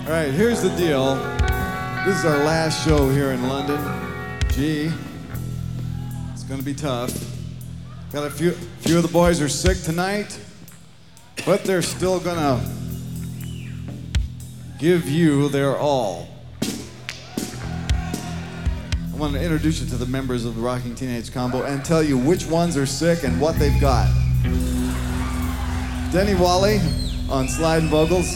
All right, here's the deal. This is our last show here in London. Gee, it's gonna be tough. Got a few of the boys are sick tonight, but they're still gonna give you their all. I want to introduce you to the members of the Rocking Teenage Combo and tell you which ones are sick and what they've got. Denny Wally on slide and vocals.